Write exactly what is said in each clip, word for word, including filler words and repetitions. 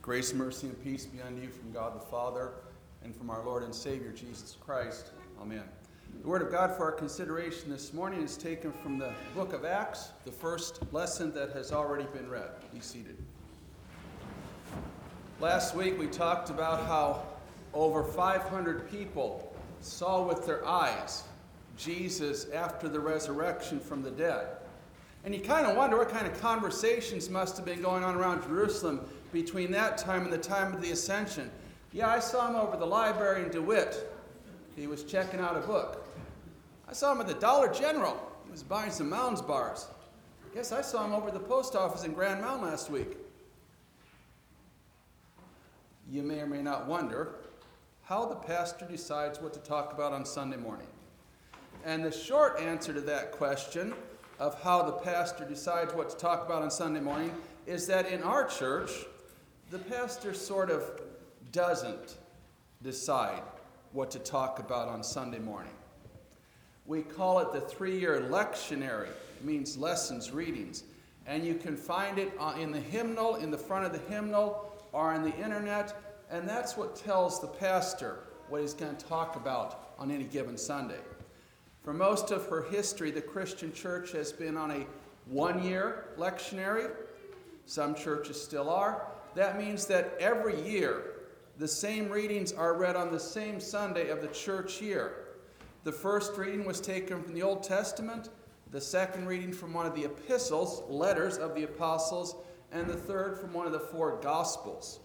Grace, mercy, and peace be unto you from God the Father and from our Lord and Savior Jesus Christ. Amen. The Word of God for our consideration this morning is taken from the book of Acts, the first lesson that has already been read. Be seated. Last week we talked about how over five hundred people saw with their eyes Jesus after the resurrection from the dead. And you kind of wonder what kind of conversations must have been going on around Jerusalem between that time and the time of the Ascension. Yeah, I saw him over the library in DeWitt. He was checking out a book. I saw him at the Dollar General. He was buying some Mounds bars. I guess I saw him over at the post office in Grand Mountain last week. You may or may not wonder how the pastor decides what to talk about on Sunday morning. And the short answer to that question of how the pastor decides what to talk about on Sunday morning is that in our church, the pastor sort of doesn't decide what to talk about on Sunday morning. We call it the three-year lectionary. It means lessons, readings. And you can find it in the hymnal, in the front of the hymnal, or on the internet. And that's what tells the pastor what he's going to talk about on any given Sunday. For most of her history, the Christian church has been on a one-year lectionary. Some churches still are. That means that every year, the same readings are read on the same Sunday of the church year. The first reading was taken from the Old Testament, the second reading from one of the epistles, letters of the apostles, and the third from one of the four Gospels.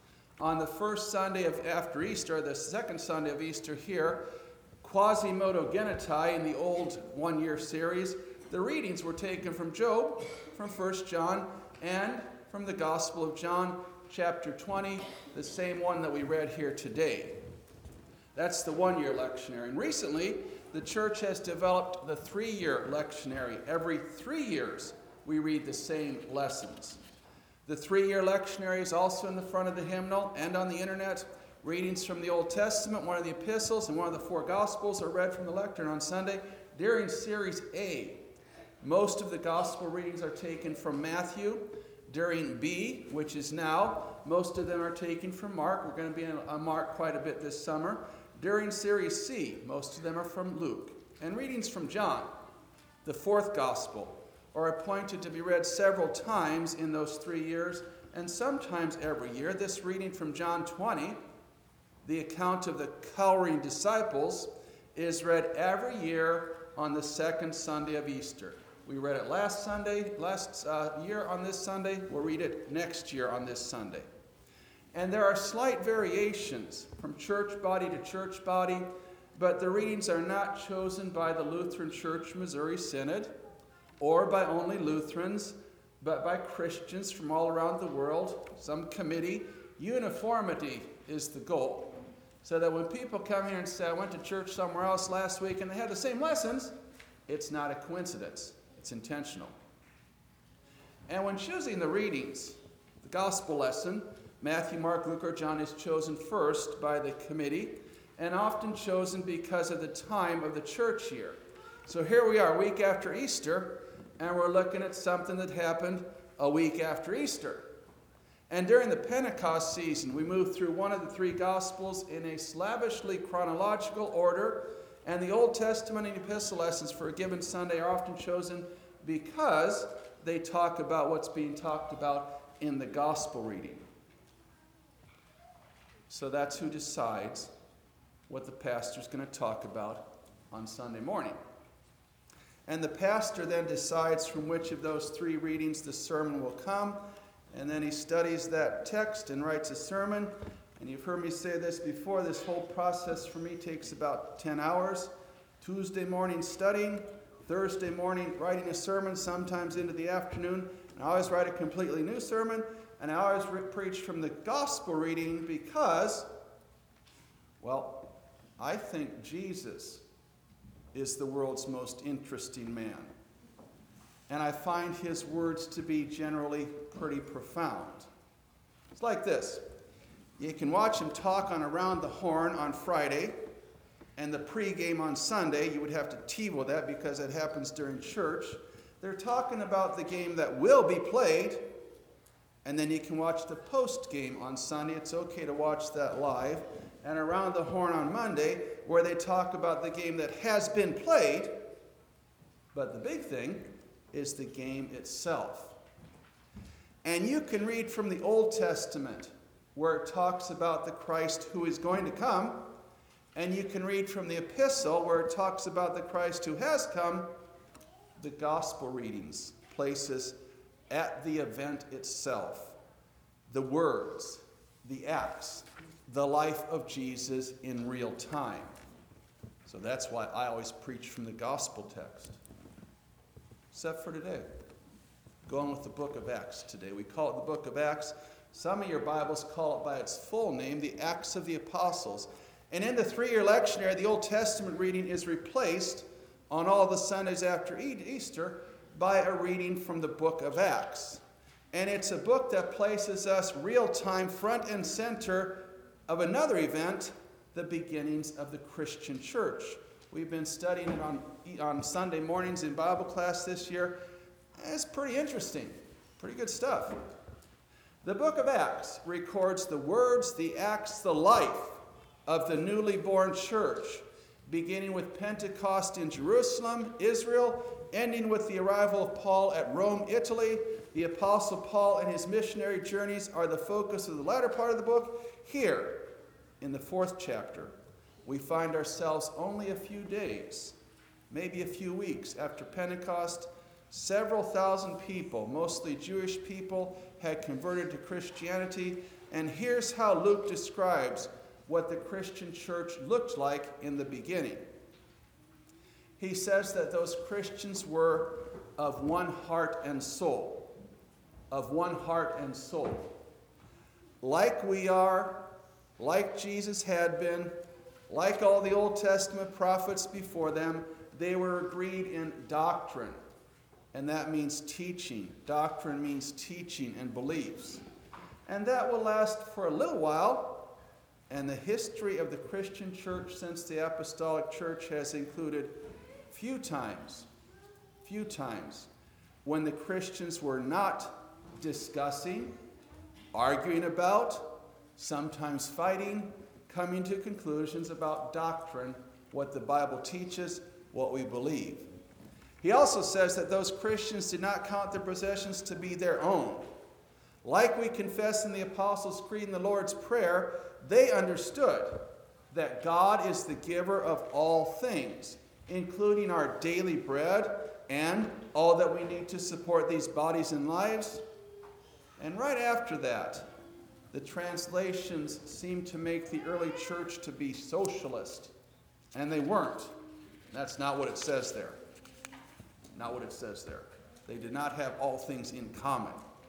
On the first Sunday of after Easter, the second Sunday of Easter here, Quasimodo Genitai in the old one-year series, the readings were taken from Job, from First John, and from the Gospel of John, chapter twenty, the same one that we read here today. That's the one-year lectionary. And recently, the church has developed the three-year lectionary. Every three years, we read the same lessons. The three-year lectionary is also in the front of the hymnal and on the internet. Readings from the Old Testament, one of the epistles, and one of the four Gospels are read from the lectern on Sunday. During Series A, most of the Gospel readings are taken from Matthew. During B, which is now, most of them are taken from Mark. We're going to be on Mark quite a bit this summer. During Series C, most of them are from Luke. And readings from John, the fourth Gospel, are appointed to be read several times in those three years, and sometimes every year. This reading from John twenty, the account of the cowering disciples, is read every year on the second Sunday of Easter. We read it last Sunday, last uh, year on this Sunday. We'll read it next year on this Sunday. And there are slight variations from church body to church body, but the readings are not chosen by the Lutheran Church Missouri Synod or by only Lutherans, but by Christians from all around the world, some committee. Uniformity is the goal. So that when people come here and say, I went to church somewhere else last week and they had the same lessons, it's not a coincidence. It's intentional. And when choosing the readings, the gospel lesson, Matthew, Mark, Luke, or John is chosen first by the committee and often chosen because of the time of the church year. So here we are, a week after Easter, and we're looking at something that happened a week after Easter. And during the Pentecost season, we move through one of the three Gospels in a slavishly chronological order, and the Old Testament and epistle lessons for a given Sunday are often chosen because they talk about what's being talked about in the Gospel reading. So that's who decides what the pastor's going to talk about on Sunday morning. And the pastor then decides from which of those three readings the sermon will come. And then he studies that text and writes a sermon. And you've heard me say this before, this whole process for me takes about ten hours. Tuesday morning studying, Thursday morning writing a sermon, sometimes into the afternoon. And I always write a completely new sermon. And I always re- preach from the gospel reading because, well, I think Jesus is the world's most interesting man. And I find his words to be generally pretty profound. It's like this. You can watch him talk on Around the Horn on Friday, and the pregame on Sunday. You would have to TiVo that because it happens during church. They're talking about the game that will be played, And then you can watch the post game on Sunday. It's okay to watch that live. And Around the Horn on Monday, where they talk about the game that has been played. But the big thing is the game itself. And you can read from the Old Testament, where it talks about the Christ who is going to come. And you can read from the epistle, where it talks about the Christ who has come. The gospel readings, places at the event itself, the words, the acts, the life of Jesus in real time. So that's why I always preach from the gospel text. Except for today. Going with the book of Acts today. We call it the book of Acts. Some of your Bibles call it by its full name, the Acts of the Apostles. And in the three-year lectionary, the Old Testament reading is replaced on all the Sundays after Easter by a reading from the book of Acts. And it's a book that places us real-time front and center of another event, the beginnings of the Christian church. We've been studying it on, on Sunday mornings in Bible class this year. It's pretty interesting, pretty good stuff. The book of Acts records the words, the acts, the life of the newly born church, beginning with Pentecost in Jerusalem, Israel, ending with the arrival of Paul at Rome, Italy. The Apostle Paul and his missionary journeys are the focus of the latter part of the book. Here, in the fourth chapter, we find ourselves only a few days, maybe a few weeks after Pentecost. Several thousand people, mostly Jewish people, had converted to Christianity. And here's how Luke describes what the Christian church looked like in the beginning. He says that those Christians were of one heart and soul. Of one heart and soul. Like we are, like Jesus had been, like all the Old Testament prophets before them, they were agreed in doctrine. And that means teaching. Doctrine means teaching and beliefs. And that will last for a little while. And the history of the Christian church since the apostolic church has included few times, few times, when the Christians were not discussing, arguing about, sometimes fighting, coming to conclusions about doctrine, what the Bible teaches, what we believe. He also says that those Christians did not count their possessions to be their own. Like we confess in the Apostles' Creed and the Lord's Prayer, they understood that God is the giver of all things, including our daily bread and all that we need to support these bodies and lives. And right after that, the translations seem to make the early church to be socialist, and they weren't. That's not what it says there. Not what it says there. They did not have all things in common.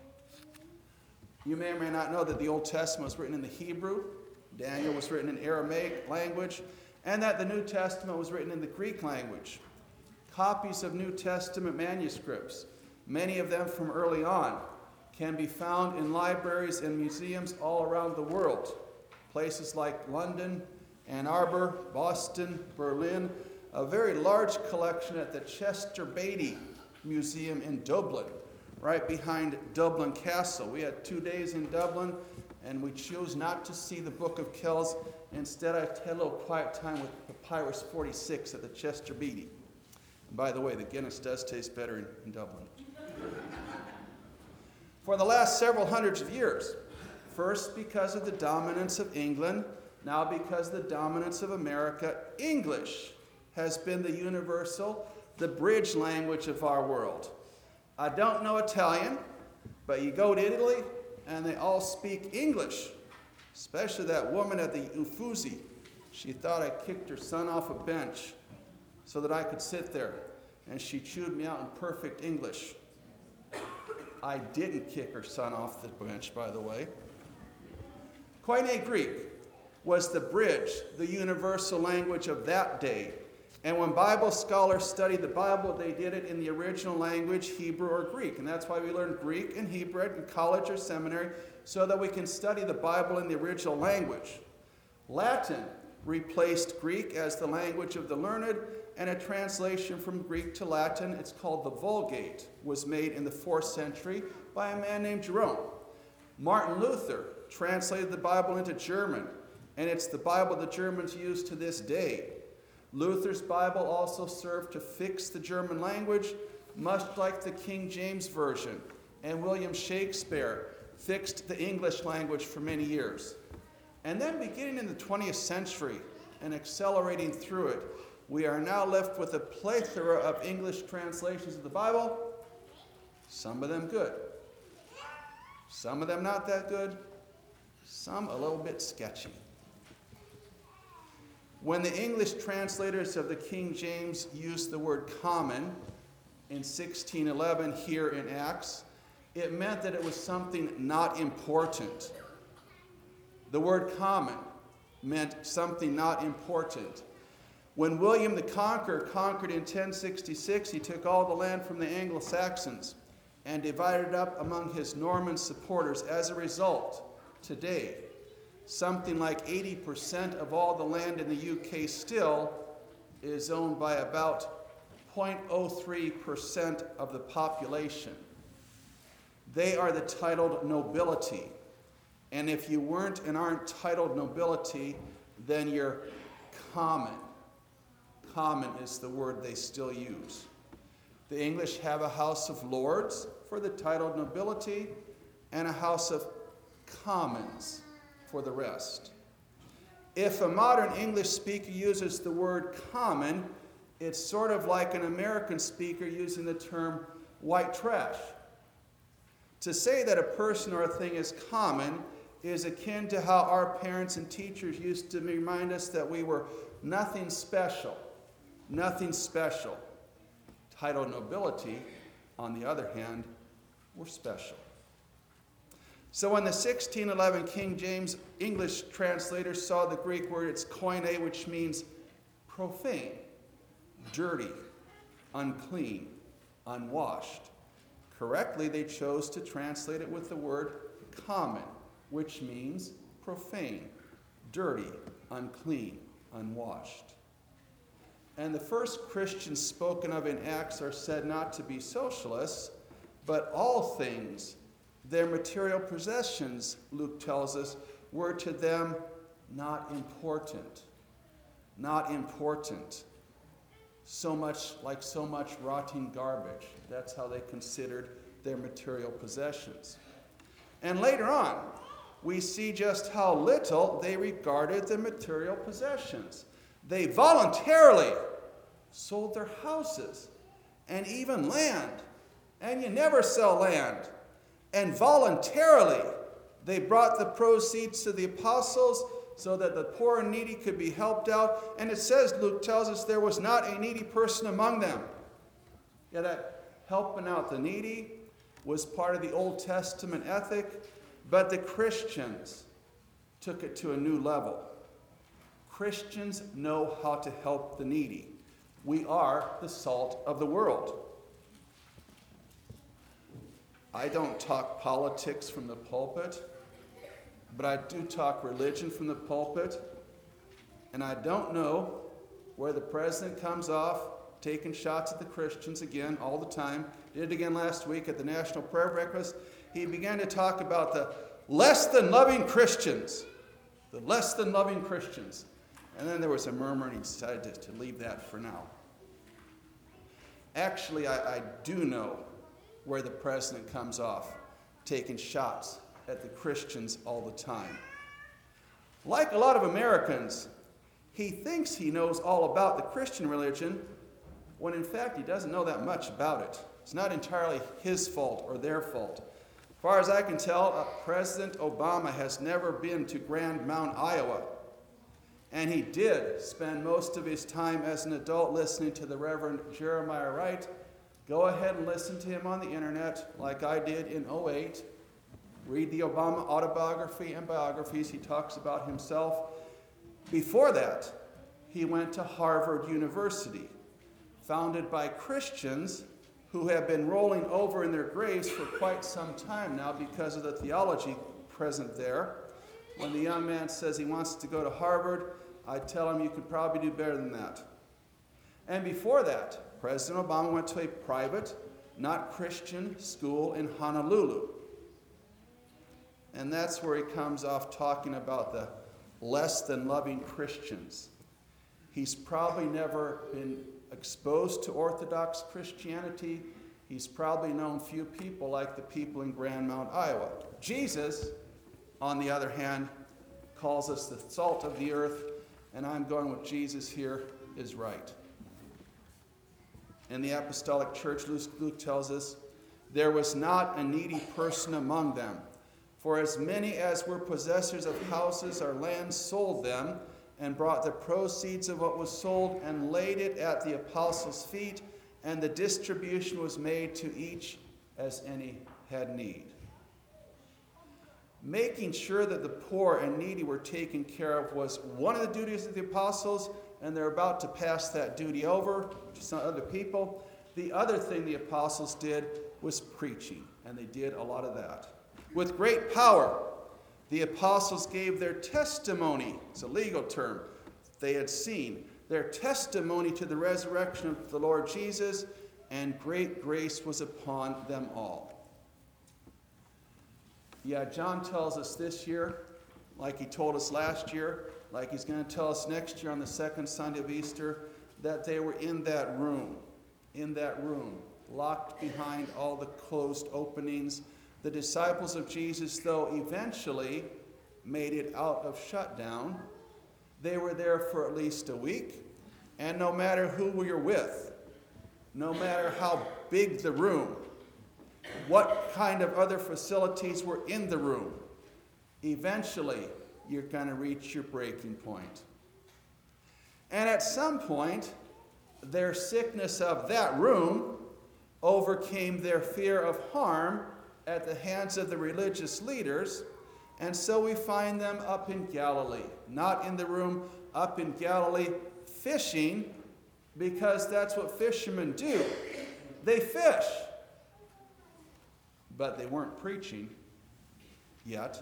You may or may not know that the Old Testament was written in the Hebrew, Daniel was written in Aramaic language, and that the New Testament was written in the Greek language. Copies of New Testament manuscripts, many of them from early on, can be found in libraries and museums all around the world. Places like London, Ann Arbor, Boston, Berlin, a very large collection at the Chester Beatty Museum in Dublin, right behind Dublin Castle. We had two days in Dublin, and we chose not to see the Book of Kells. Instead, I had a little quiet time with Papyrus forty-six at the Chester Beatty. And by the way, the Guinness does taste better in, in Dublin. For the last several hundreds of years, first because of the dominance of England, now because of the dominance of America, English has been the universal, the bridge language of our world. I don't know Italian, but you go to Italy and they all speak English, especially that woman at the Uffizi. She thought I kicked her son off a bench so that I could sit there, and she chewed me out in perfect English. I didn't kick her son off the bench, by the way. Koine Greek was the bridge, the universal language of that day. And when Bible scholars studied the Bible, they did it in the original language, Hebrew or Greek. And that's why we learn Greek and Hebrew in college or seminary, so that we can study the Bible in the original language. Latin replaced Greek as the language of the learned, and a translation from Greek to Latin, it's called the Vulgate, was made in the fourth century by a man named Jerome. Martin Luther translated the Bible into German, and it's the Bible the Germans use to this day. Luther's Bible also served to fix the German language, much like the King James Version, and William Shakespeare fixed the English language for many years. And then beginning in the twentieth century and accelerating through it, we are now left with a plethora of English translations of the Bible, some of them good, some of them not that good, some a little bit sketchy. When the English translators of the King James used the word common in sixteen eleven here in Acts, it meant that it was something not important. The word common meant something not important. When William the Conqueror conquered in ten sixty-six, he took all the land from the Anglo-Saxons and divided it up among his Norman supporters. As a result, today, something like eighty percent of all the land in the U K still is owned by about zero point zero three percent of the population. They are the titled nobility. And if you weren't and aren't titled nobility, then you're common. Common is the word they still use. The English have a House of Lords for the titled nobility and a House of Commons for the rest. If a modern English speaker uses the word common, it's sort of like an American speaker using the term white trash. To say that a person or a thing is common is akin to how our parents and teachers used to remind us that we were nothing special. Nothing special. Titled nobility, on the other hand, were special. So when the sixteen eleven King James English translators saw the Greek word, it's koine, which means profane, dirty, unclean, unwashed. Correctly, they chose to translate it with the word common, which means profane, dirty, unclean, unwashed. And the first Christians spoken of in Acts are said not to be socialists, but all things, their material possessions, Luke tells us, were to them not important. Not important. So much like so much rotting garbage. That's how they considered their material possessions. And later on, we see just how little they regarded the material possessions. They voluntarily sold their houses and even land. And you never sell land. And voluntarily, they brought the proceeds to the apostles so that the poor and needy could be helped out. And it says, Luke tells us, there was not a needy person among them. Yeah, that helping out the needy was part of the Old Testament ethic, but the Christians took it to a new level. Christians know how to help the needy. We are the salt of the world. I don't talk politics from the pulpit, but I do talk religion from the pulpit. And I don't know where the president comes off taking shots at the Christians again all the time. Did it again last week at the National Prayer Breakfast. He began to talk about the less than loving Christians. The less than loving Christians. And then there was a murmur, and he decided to, to leave that for now. Actually, I, I do know where the president comes off taking shots at the Christians all the time. Like a lot of Americans, he thinks he knows all about the Christian religion, when in fact he doesn't know that much about it. It's not entirely his fault or their fault. As far as I can tell, uh, President Obama has never been to Grand Mount, Iowa. And he did spend most of his time as an adult listening to the Reverend Jeremiah Wright. Go ahead and listen to him on the internet like I did in oh eight. Read the Obama autobiography and biographies. He talks about himself. Before that, he went to Harvard University, founded by Christians who have been rolling over in their graves for quite some time now because of the theology present there. When the young man says he wants to go to Harvard, I tell him you could probably do better than that. And before that, President Obama went to a private, not Christian school in Honolulu. And that's where he comes off talking about the less than loving Christians. He's probably never been exposed to Orthodox Christianity. He's probably known few people like the people in Grand Mount, Iowa. Jesus, on the other hand, calls us the salt of the earth, and I'm going with Jesus here is right. In the Apostolic Church, Luke, Luke tells us, there was not a needy person among them. For as many as were possessors of houses or lands sold them, and brought the proceeds of what was sold and laid it at the apostles' feet, and the distribution was made to each as any had need. Making sure that the poor and needy were taken care of was one of the duties of the apostles, and they're about to pass that duty over to some other people. The other thing the apostles did was preaching, and they did a lot of that. With great power, the apostles gave their testimony. It's a legal term. They had seen their testimony to the resurrection of the Lord Jesus, and great grace was upon them all. Yeah, John tells us this year, like he told us last year, like he's going to tell us next year on the second Sunday of Easter, that they were in that room, in that room, locked behind all the closed openings. The disciples of Jesus, though, eventually made it out of shutdown. They were there for at least a week. And no matter who you're with, no matter how big the room, what kind of other facilities were in the room, eventually you're going to reach your breaking point. And at some point, their sickness of that room overcame their fear of harm at the hands of the religious leaders, and so we find them up in Galilee, not in the room, up in Galilee, fishing, because that's what fishermen do. They fish. But they weren't preaching yet.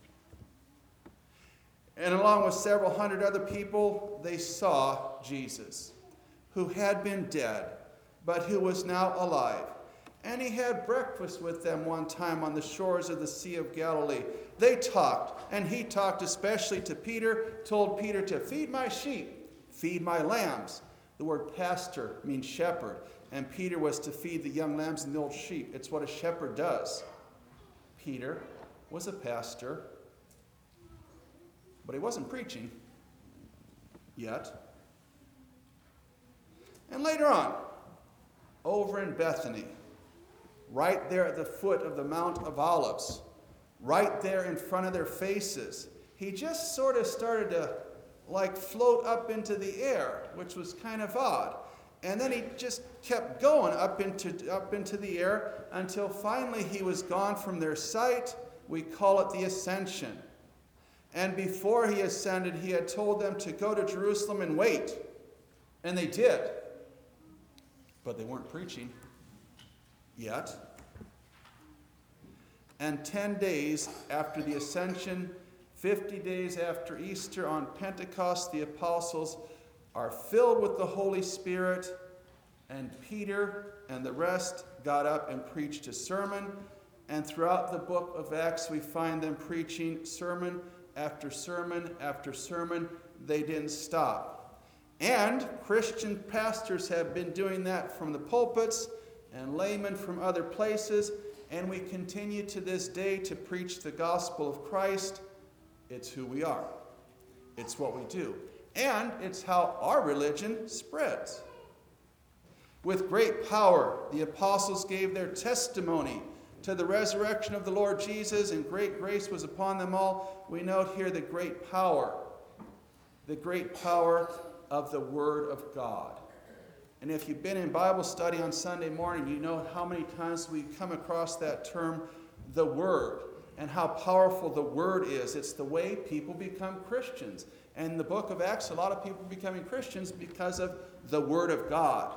And along with several hundred other people, they saw Jesus, who had been dead, but who was now alive. And he had breakfast with them one time on the shores of the Sea of Galilee. They talked, and he talked especially to Peter, told Peter to feed my sheep, feed my lambs. The word pastor means shepherd, and Peter was to feed the young lambs and the old sheep. It's what a shepherd does. Peter was a pastor, but he wasn't preaching yet. And later on, over in Bethany, right there at the foot of the Mount of Olives, right there in front of their faces, he just sort of started to like float up into the air, which was kind of odd. And then he just kept going up into, up into the air until finally he was gone from their sight. We call it the ascension. And before he ascended, he had told them to go to Jerusalem and wait. And they did. But they weren't preaching yet. And ten days after the ascension, fifty days after Easter on Pentecost, the apostles are filled with the Holy Spirit, and Peter and the rest got up and preached a sermon. And throughout the book of Acts, we find them preaching sermon after sermon after sermon. They didn't stop. And Christian pastors have been doing that from the pulpits, and laymen from other places, and we continue to this day to preach the gospel of Christ. It's who we are. It's what we do. And it's how our religion spreads. With great power, the apostles gave their testimony to the resurrection of the Lord Jesus, and great grace was upon them all. We note here the great power, the great power of the Word of God. And if you've been in Bible study on Sunday morning, you know how many times we come across that term, the Word, and how powerful the Word is. It's the way people become Christians. And in the book of Acts, a lot of people are becoming Christians because of the Word of God.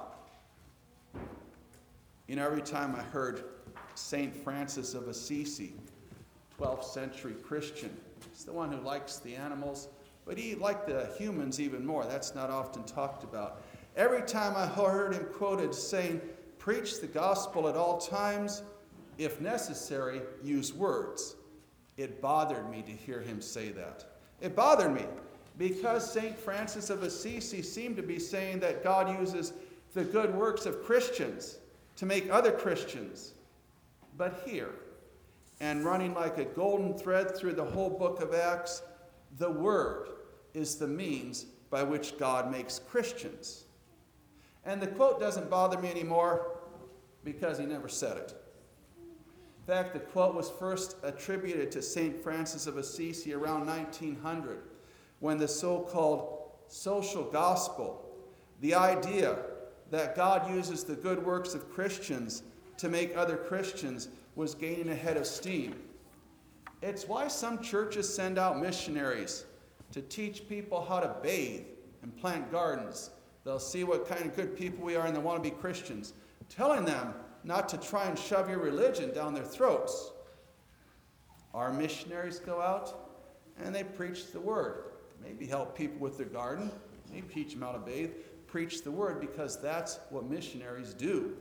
You know, every time I heard Saint Francis of Assisi, twelfth century Christian, he's the one who likes the animals, but he liked the humans even more. That's not often talked about. Every time I heard him quoted saying, preach the gospel at all times, if necessary, use words. It bothered me to hear him say that. It bothered me because Saint Francis of Assisi seemed to be saying that God uses the good works of Christians to make other Christians. But here, and running like a golden thread through the whole book of Acts, the Word is the means by which God makes Christians. And the quote doesn't bother me anymore because he never said it. In fact, the quote was first attributed to Saint Francis of Assisi around nineteen hundred, when the so-called social gospel, the idea that God uses the good works of Christians to make other Christians, was gaining a head of steam. It's why some churches send out missionaries to teach people how to bathe and plant gardens. They'll see what kind of good people we are and they want to be Christians, telling them not to try and shove your religion down their throats. Our missionaries go out and they preach the word. Maybe help people with their garden, maybe teach them how to bathe, preach the word, because that's what missionaries do.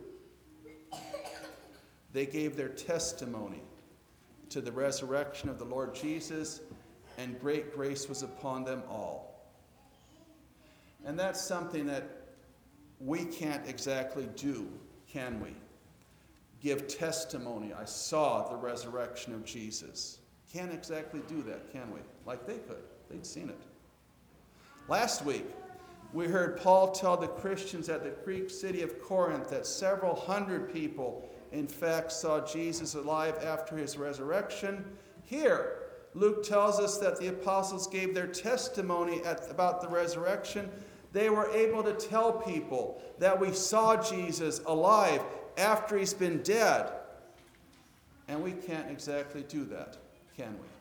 They gave their testimony to the resurrection of the Lord Jesus, and great grace was upon them all. And that's something that we can't exactly do, can we? Give testimony. I saw the resurrection of Jesus. Can't exactly do that, can we? Like they could. They'd seen it. Last week, we heard Paul tell the Christians at the Greek city of Corinth that several hundred people, in fact, saw Jesus alive after his resurrection. Here, Luke tells us that the apostles gave their testimony at, about the resurrection. They were able to tell people that we saw Jesus alive after he's been dead. And we can't exactly do that, can we?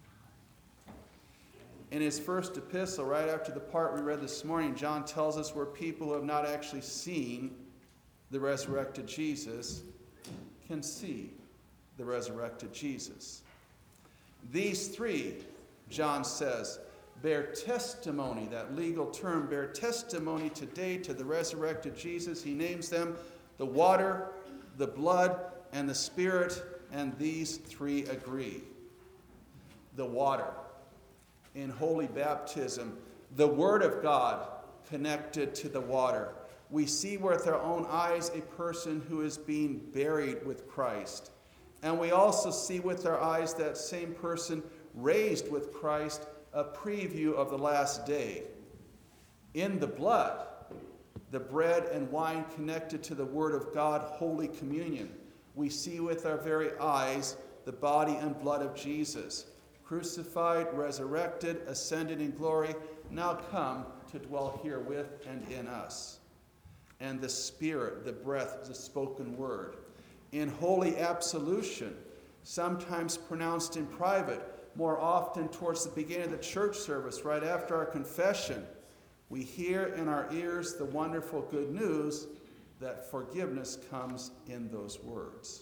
In his first epistle, right after the part we read this morning, John tells us we're people who have not actually seen the resurrected Jesus can see the resurrected Jesus. These three, John says, bear testimony, that legal term, bear testimony today to the resurrected Jesus. He names them the water, the blood, and the Spirit, and these three agree. The water. In holy baptism, the Word of God connected to the water. We see with our own eyes a person who is being buried with Christ. And we also see with our eyes that same person raised with Christ, a preview of the last day. In the blood, the bread and wine connected to the Word of God, Holy Communion. We see with our very eyes the body and blood of Jesus, crucified, resurrected, ascended in glory, now come to dwell here with and in us. And the Spirit, the breath, the spoken word. In holy absolution, sometimes pronounced in private, more often towards the beginning of the church service, right after our confession, we hear in our ears the wonderful good news that forgiveness comes in those words.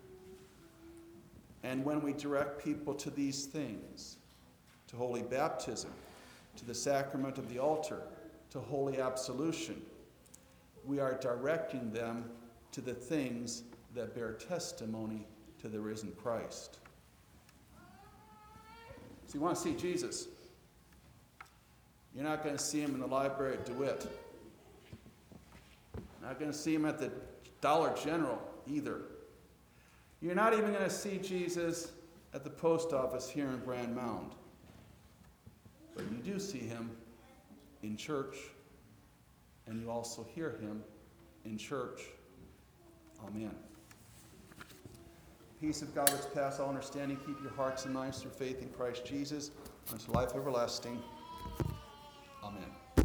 And when we direct people to these things, to holy baptism, to the sacrament of the altar, to holy absolution, we are directing them to the things that bear testimony to the risen Christ. So you want to see Jesus. You're not going to see him in the library at DeWitt. Not going to see him at the Dollar General either. You're not even going to see Jesus at the post office here in Grand Mound. But you do see him in church, and you also hear him in church. Amen. Peace of God which passes all understanding, keep your hearts and minds through faith in Christ Jesus unto life everlasting. Amen.